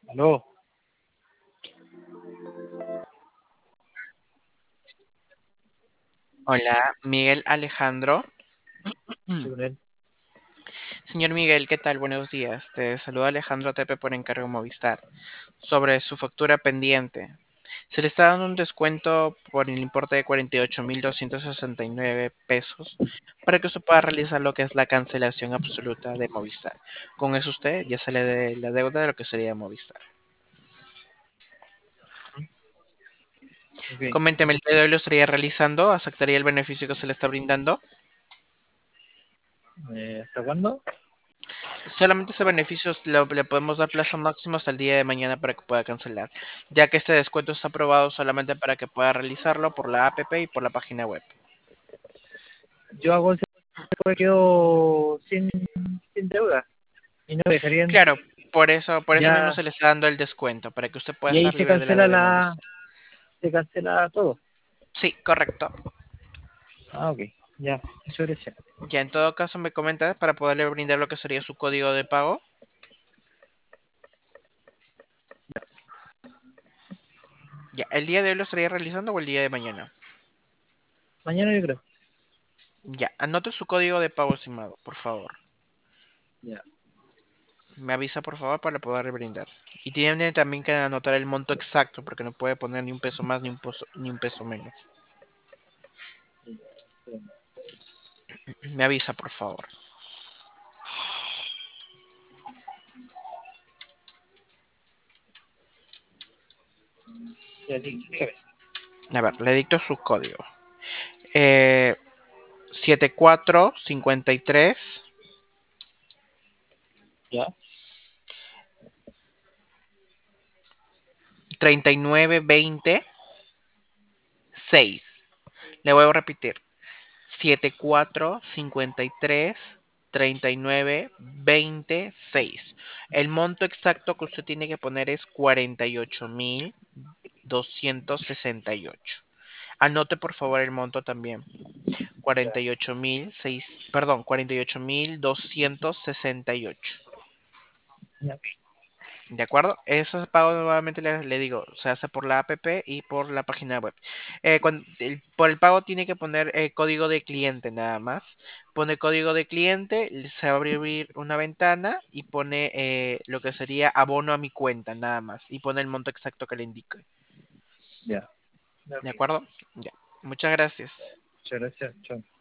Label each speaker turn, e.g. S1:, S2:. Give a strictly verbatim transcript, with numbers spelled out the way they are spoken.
S1: Aló,
S2: Hola, Miguel Alejandro.
S1: sí, con él.
S2: Señor Miguel, ¿qué tal? Buenos días. Te saluda Alejandro Tepe por encargo Movistar. Sobre su factura pendiente. Se le está dando un descuento por el importe de cuarenta y ocho mil doscientos sesenta y nueve pesos para que usted pueda realizar lo que es la cancelación absoluta de Movistar. Con eso usted ya sale de la deuda de lo que sería Movistar.
S1: Ok.
S2: Coménteme, ¿el día de hoy lo estaría realizando? ¿Aceptaría el beneficio que se le está brindando?
S1: Eh, ¿hasta cuándo?
S2: Solamente ese beneficio lo- le podemos dar plazo máximo hasta el día de mañana para que pueda cancelar, ya que este descuento está aprobado solamente para que pueda realizarlo por la app y por la página web.
S1: Yo hago ese me quedo sin, sin deuda y no dejarían
S2: Claro, por eso, por eso mismo
S1: ya,
S2: se le está dando el descuento, para que usted pueda
S1: y ahí
S2: estar
S1: se
S2: libre de la
S1: cancela
S2: deuda de
S1: la,
S2: Movistar.
S1: se cancela todo.
S2: Sí, correcto.
S1: Ah, ok, ya, eso era ya.
S2: Ya en todo caso me comenta para poderle brindar lo que sería su código de pago. Ya, ¿el día de hoy lo estaría realizando o el día de mañana?
S1: Mañana yo creo.
S2: Ya, anote su código de pago, estimado, por favor.
S1: Ya,
S2: Me avisa por favor para poder brindar. Y tiene también que anotar el monto exacto porque no puede poner ni un peso más ni un, pozo- ni un peso menos.
S1: ya,
S2: Me avisa por favor.
S1: ya, dí- dígame.
S2: A ver, le dicto su código. Eh, setenta y cuatro cincuenta y tres
S1: Ya,
S2: treinta y nueve veinte seis. Le voy a repetir. setenta y cuatro cincuenta y tres treinta y nueve veintiséis. El monto exacto que usted tiene que poner es cuarenta y ocho mil doscientos sesenta y ocho. Anote por favor el monto también.
S1: ya,
S2: cuarenta y ocho mil seis, perdón, cuarenta y ocho mil doscientos sesenta y ocho.
S1: ya,
S2: ¿De acuerdo? Eso pago nuevamente le, le digo, se hace por la app y por la página web. Eh, cuan- el- por el pago tiene que poner eh, código de cliente nada más. Pone código de cliente, se va a abrir una ventana y pone eh, lo que sería abono a mi cuenta nada más. Y pone el monto exacto que le indique.
S1: ya, ya,
S2: ¿De
S1: ok.
S2: acuerdo? Ya. Muchas gracias.
S1: Muchas gracias, chao.